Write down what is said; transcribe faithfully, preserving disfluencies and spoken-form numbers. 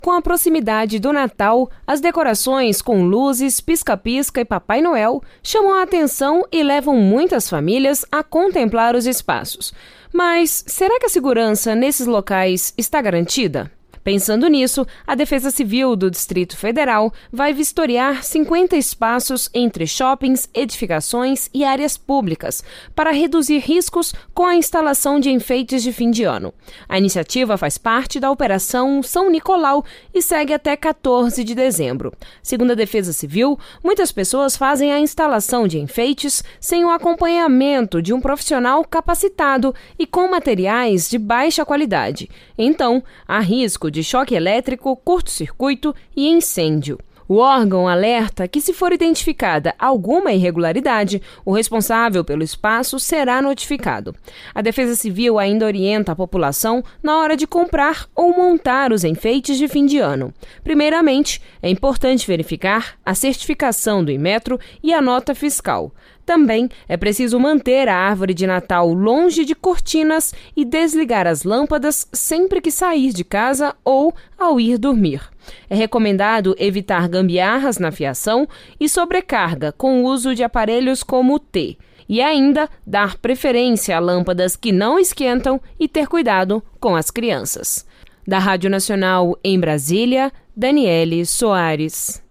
Com a proximidade do Natal, as decorações com luzes, pisca-pisca e Papai Noel chamam a atenção e levam muitas famílias a contemplar os espaços. Mas será que a segurança nesses locais está garantida? Pensando nisso, a Defesa Civil do Distrito Federal vai vistoriar cinquenta espaços entre shoppings, edificações e áreas públicas para reduzir riscos com a instalação de enfeites de fim de ano. A iniciativa faz parte da Operação São Nicolau e segue até quatorze de dezembro. Segundo a Defesa Civil, muitas pessoas fazem a instalação de enfeites sem o acompanhamento de um profissional capacitado e com materiais de baixa qualidade. Então, há risco de choque elétrico, curto-circuito e incêndio. O órgão alerta que, se for identificada alguma irregularidade, o responsável pelo espaço será notificado. A Defesa Civil ainda orienta a população na hora de comprar ou montar os enfeites de fim de ano. Primeiramente, é importante verificar a certificação do Inmetro e a nota fiscal. Também é preciso manter a árvore de Natal longe de cortinas e desligar as lâmpadas sempre que sair de casa ou ao ir dormir. É recomendado evitar gambiarras na fiação e sobrecarga com o uso de aparelhos como o T. E ainda dar preferência a lâmpadas que não esquentam e ter cuidado com as crianças. Da Rádio Nacional em Brasília, Daniele Soares.